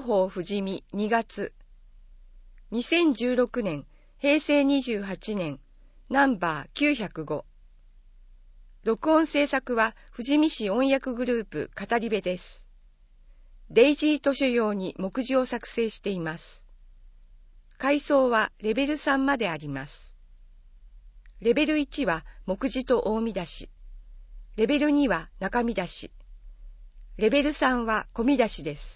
報富士見2月。2016年、平成28年、ナンバー905。録音制作は富士見市音訳グループ語り部です。デイジー図書用に目次を作成しています。階層はレベル3まであります。レベル1は目次と大見出し。レベル2は中見出し。レベル3は小見出しです。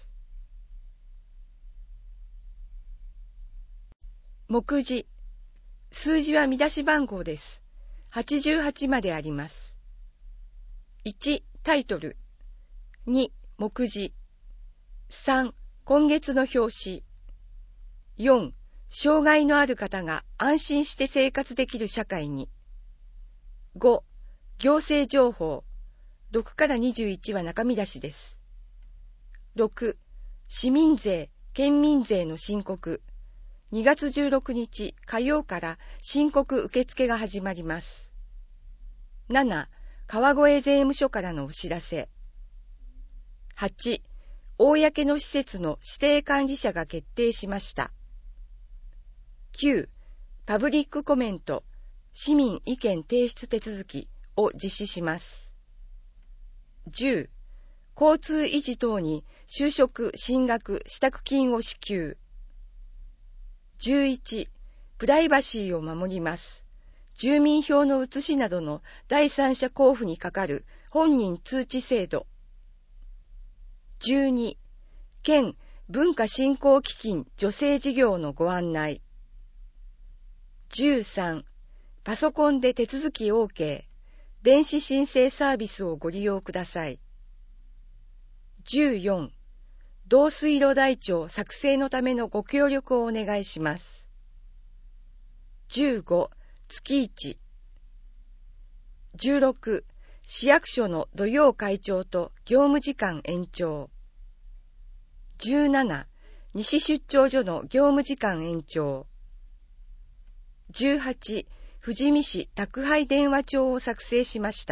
目次。数字は見出し番号です。88まであります。1、タイトル。2、目次。3、今月の表紙。4、障害のある方が安心して生活できる社会に。5、行政情報。6から21は中身出しです。6、市民税、県民税の申告。2月16日火曜から申告受付が始まります。7、川越税務署からのお知らせ。8、公の施設の指定管理者が決定しました。9、パブリックコメント、市民意見提出手続きを実施します。10、交通維持等に就職、進学、支度金を支給。11、プライバシーを守ります。住民票の写しなどの第三者交付にかかる本人通知制度。12、県文化振興基金助成事業のご案内。13、パソコンで手続き OK、電子申請サービスをご利用ください。14、導水路台帳作成のためのご協力をお願いします。15、月1。16、市役所の土曜会長と業務時間延長。17、西出張所の業務時間延長。18、富士見市宅配電話帳を作成しました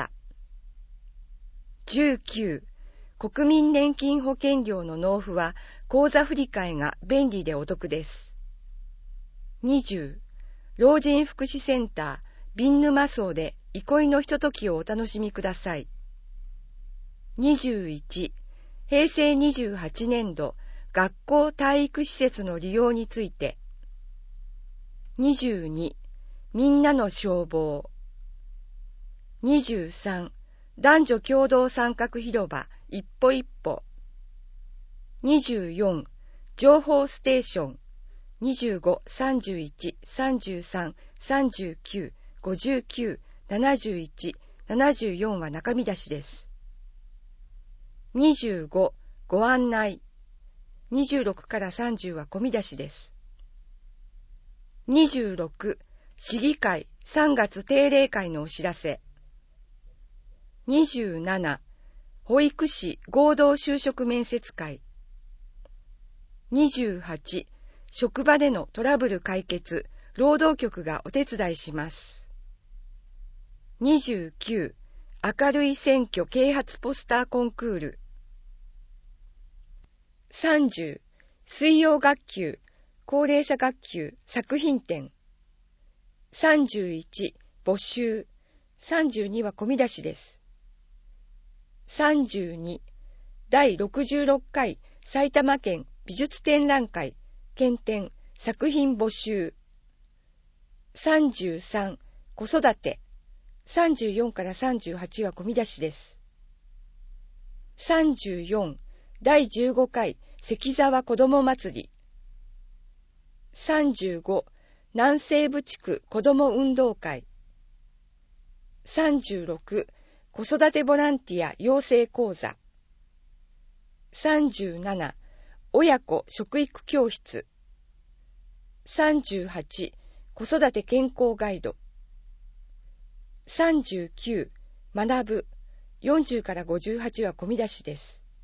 。19、国民年金保険料の納付は口座振替が便利でお得です。20、老人福祉センター瓶沼荘で憩いのひとときをお楽しみください。21、平成28年度学校体育施設の利用について。22、みんなの消防。23、男女共同参画広場一歩一歩。24、情報ステーション。25、31、33、39、59、71、74は中身出しです。25、ご案内。26から30は小見出しです。26、市議会3月定例会のお知らせ。27、保育士合同就職面接会。28、職場でのトラブル解決、労働局がお手伝いします。29、明るい選挙啓発ポスターコンクール。30、水曜学級、高齢者学級作品展。31、募集。32は小見出しです。32、第66回埼玉県美術展覧会検展作品募集。33、子育て。34から38は小見出しです。34、第15回関沢子ども祭り。35、南西部地区子ども運動会。36、子育てボランティア養成講座。37、親子食育教室。38、子育て健康ガイド。39、学ぶ。40から58は小見出しです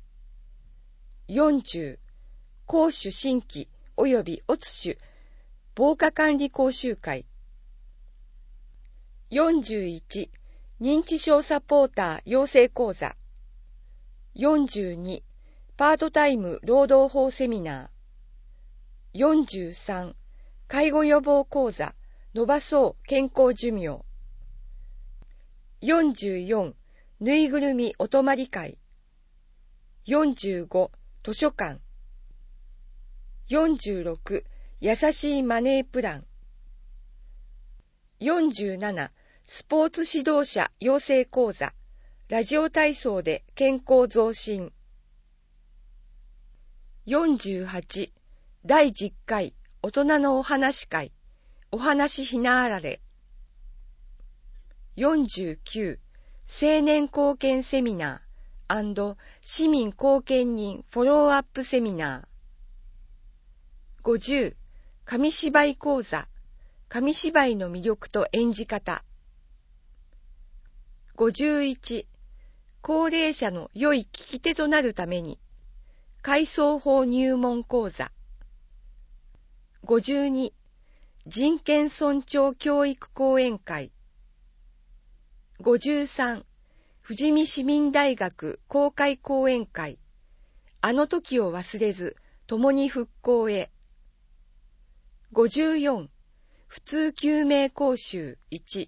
。40、公主新規及び乙種防火管理講習会。41、認知症サポーター養成講座。42、 パートタイム労働法セミナー。43、介護予防講座、伸ばそう健康寿命。44、ぬいぐるみお泊まり会。45、図書館。46、優しいマネープラン。47、スポーツ指導者養成講座、ラジオ体操で健康増進。48、第10回大人のお話会、お話ひなあられ。49、青年貢献セミナー&市民貢献人フォローアップセミナー。50、紙芝居講座、紙芝居の魅力と演じ方。51、高齢者の良い聞き手となるために、回送法入門講座。52、人権尊重教育講演会。53、富士見市民大学公開講演会。あの時を忘れず、共に復興へ。54、普通救命講習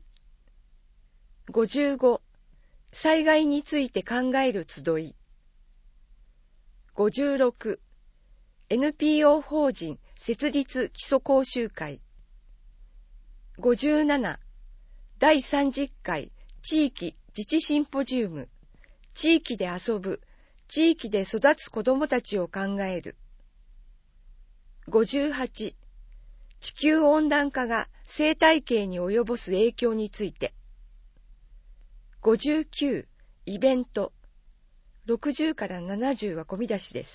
1。55、災害について考える集い。56、NPO 法人設立基礎講習会。57、第30回地域自治シンポジウム、地域で遊ぶ、地域で育つ子どもたちを考える。58、地球温暖化が生態系に及ぼす影響について。59、イベント。60から70は込み出しです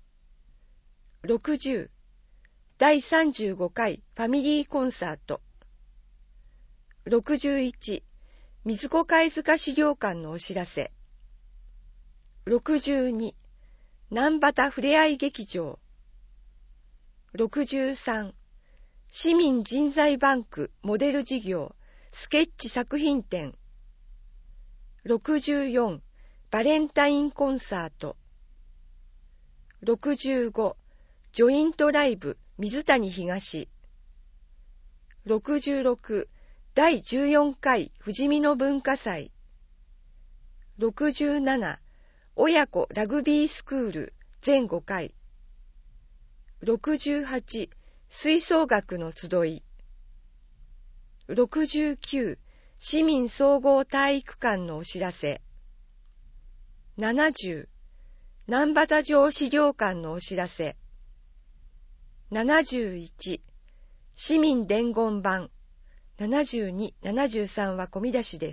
。60、第35回ファミリーコンサート。61、水子貝塚資料館のお知らせ。62、南畑ふれあい劇場。63、市民人材バンクモデル事業スケッチ作品展。64、バレンタインコンサート。65、ジョイントライブ水谷東。66、第14回富士見の文化祭。67、親子ラグビースクール全5回。68、吹奏楽の集い。69、市民総合体育館のお知らせ。70、南畑城資料館のお知らせ。71、市民伝言板。72、73は込み出しです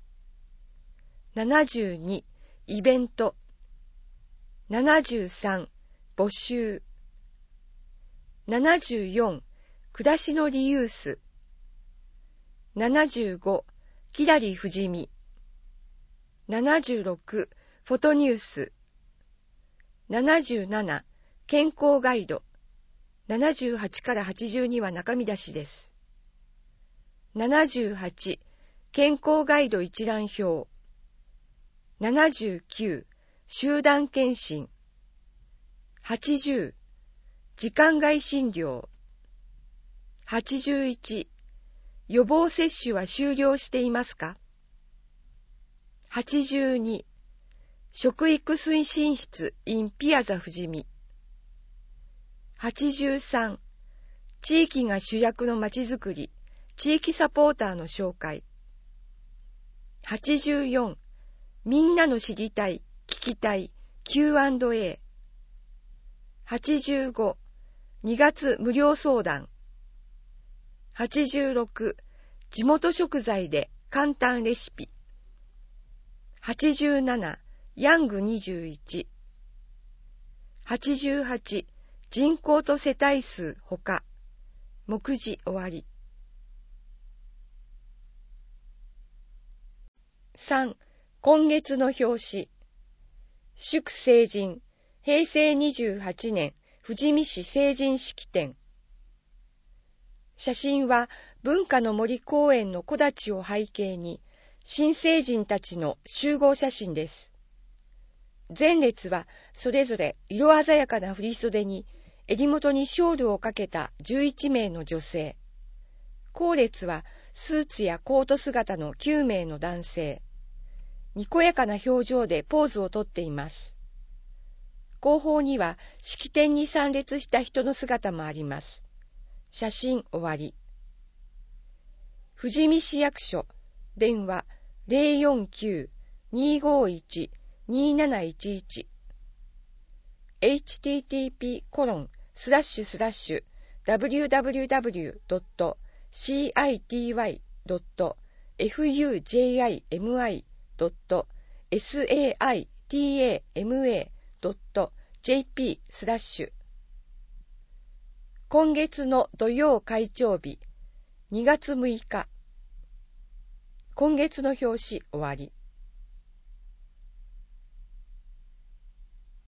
。72、イベント。73、募集。74、暮らしのリユース。75、きらり富士見。76、フォトニュース。77、健康ガイド。78から82は中身出しです。78、健康ガイド一覧表。79、集団検診。80、時間外診療。81、予防接種は終了していますか？ 82、食育推進室 in ピアザ富士見。83、地域が主役のまちづくり、地域サポーターの紹介。84、みんなの知りたい、聞きたい、Q&A。85、2月無料相談。86、地元食材で簡単レシピ。87、ヤング21。88、人口と世帯数ほか。目次終わり。3、今月の表紙。祝成人、平成28年、富士見市成人式典。写真は文化の森公園の木立を背景に、新成人たちの集合写真です。前列はそれぞれ色鮮やかな振袖に襟元にショールをかけた11名の女性。後列はスーツやコート姿の9名の男性。にこやかな表情でポーズをとっています。後方には式典に参列した人の姿もあります。写真終わり。富士見市役所、電話 049-251-2711 http://www.city.fujima.satma.jp/ 今月の土曜会長日2月6日。今月の表紙終わり。